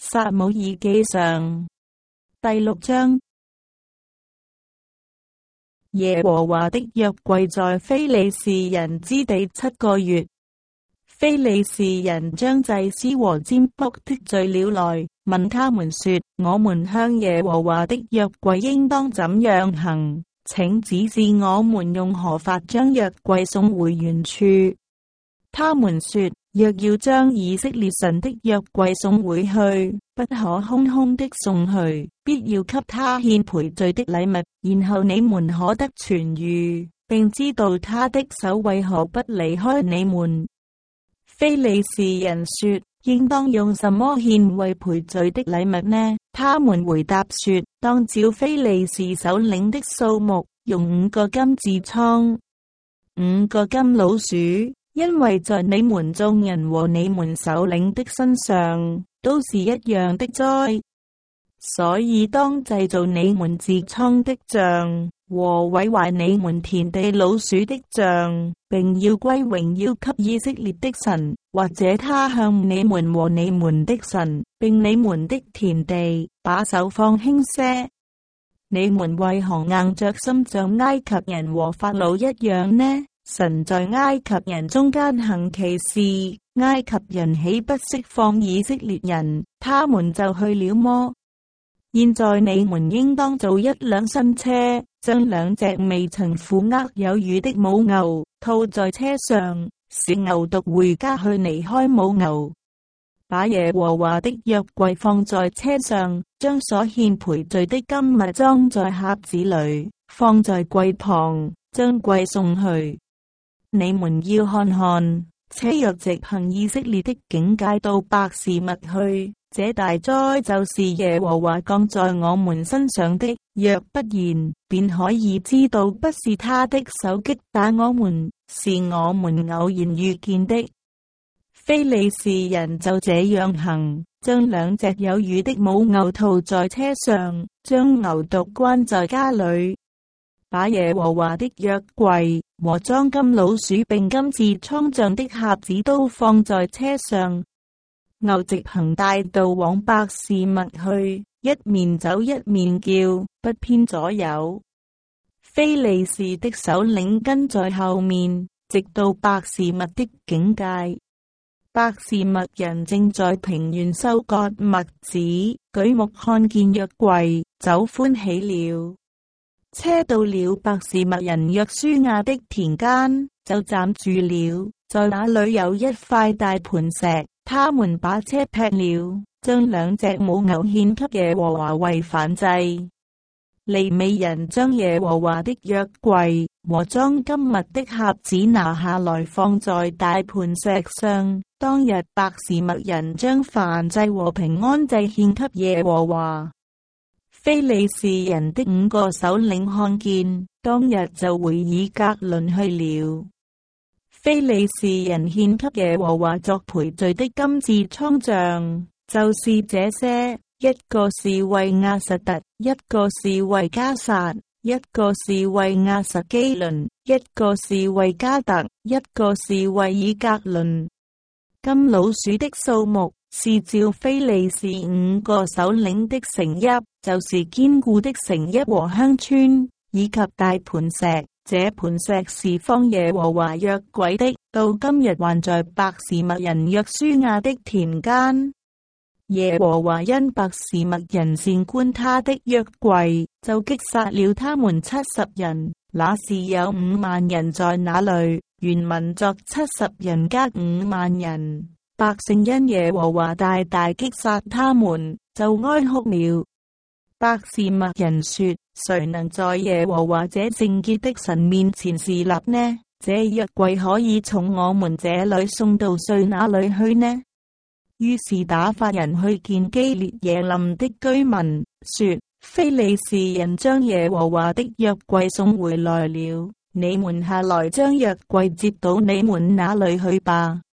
撒母耳記上第6章。耶和華的約櫃在非利士人之地7個月，非利士人將祭司和占卜的聚了來，問他們說：我們向耶和華的約櫃應當怎樣行？請指示我們用何法將約櫃送回原處。他們說：若要將以色列神的約櫃送回去，不可空空的送去，必要給他獻賠罪的禮物，然後你們可得痊癒，並知道他的手為何不離開你們。非利士人說：應當用什麼獻為賠罪的禮物呢？他們回答說：當照非利士首領的數目，用5個金痔瘡，5個金老鼠，因為在你們眾人和你們首領的身上都是一樣的災，所以當製造你們痔瘡的像和毀壞你們田地老鼠的像，並要歸榮耀給以色列的神，或者他向你們和你們的神，並你們的田地把手放輕些。你們為何硬着心像埃及人和法老一樣呢？神在埃及人中間行奇事，埃及人豈不釋放以色列人，他們就去了麼？現在你們應當做一輛新車，將2隻未曾負軛有餘的母牛套在車上，使牛犢回家去離開母牛。把耶和華的約櫃放在車上，將所獻賠罪的金物裝在盒子裏，放在櫃旁，將櫃送去。你們要看看，車若直行以色列的境界到伯示麥去，這大災就是耶和華降在我們身上的；若不然，便可以知道不是他的手擊打我們，是我們偶然遇見的。非利士人就這樣行，將2隻有餘的母牛套在車上，將牛犢關在家裏，把耶和華的約櫃和裝金老鼠並金痔瘡像的盒子都放在車上。牛直行大道往伯示麥去，一面走一面叫，不偏左右。非利士的首領跟在後面，直到伯示麥的境界。伯示麥人正在平原收割麥子，舉目看見約櫃，就歡喜了。車到了伯示麥人約書亞的田間，就站住了。在那裏有一塊大磐石，他們把車劈了，將2隻母牛獻給耶和華為燔祭。利未人將耶和華的約櫃和裝金物的盒子拿下來，放在大磐石上。當日伯示麥人將燔祭和平安祭獻給耶和華。非利士人的5個首領看見，當日就回以革倫去了。非利士人獻給耶和華作賠罪的金痔瘡像，就是這些：一個是為亞實突，一個是為迦薩，一個是為亞實基倫，一個是為迦特，一個是為以革倫。金老鼠的數目是照非利士5個首領的城邑，就是堅固的城邑和鄉村，以及大磐石。這磐石是放耶和華約櫃的，到今日還在伯示麥人約書亞的田間。耶和華因伯示麥人擅觀他的約櫃，就擊殺了他們70人。那時有5萬人在那裏，原民作70人加5萬人。百姓因耶和華大大擊殺他們，就哀哭了。伯示麥人說：誰能在耶和華這聖潔的神面前侍立呢？這約櫃可以從我們這裏送到誰那裏去呢？於是打發人去見基列耶琳的居民，說：非利士人將耶和華的約櫃送回來了，你們下來將約櫃接到你們那裏去吧。